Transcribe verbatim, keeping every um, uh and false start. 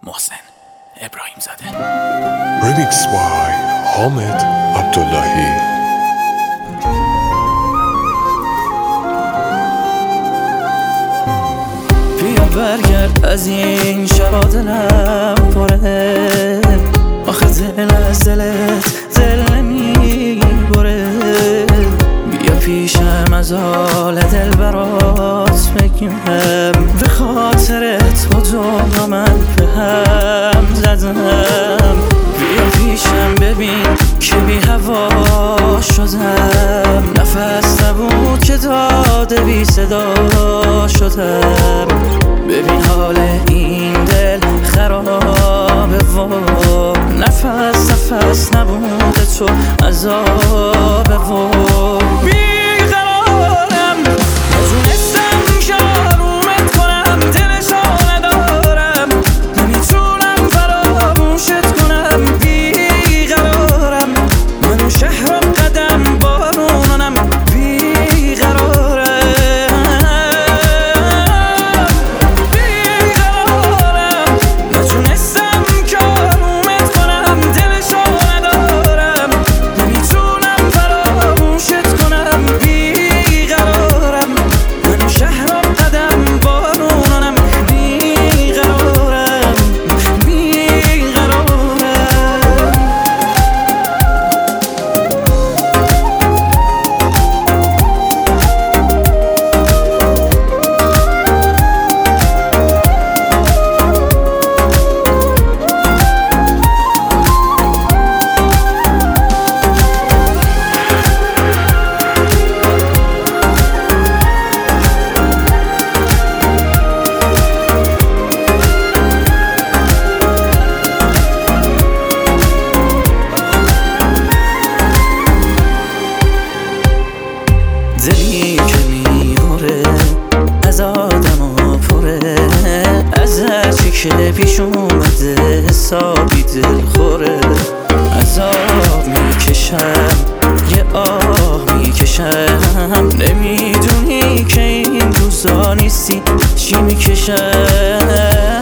محسن ابراهیم زاده. ریمیکس بای حامد عبداللهی. بیا برگرد از این شبا دلم پره، آخه دل از دلت دل نمیبره. بیا پیشم از حال دل برات بگم، به خاطرت با دو من به هم زدم. بیا پیشم ببین که بی هوا شدم، نفس نبود که داده بی صدا شدم. ببین حال این دل خرابه و نفس نفس نبوده تو عذابه و بیقرارم، نتونستم شروعت کنم، دلشو ندارم، نمیتونم فراموشت کنم. بیقرارم منو شهرم قدم بارونم، بیقرارم بیقرارم نتونستم شروعت کنم، دلشو ندارم، نمیتونم فراموشت کنم. بیقرارم منو شهرم قدم بارونم، بیقرارم بیقرارم. دلی که میبره از آدم ها پره، از هرچی که پیش اومده حسابی دل خوره. از آب میکشم یه آه میکشم، نمیدونی که این روزا نیستی چی میکشم.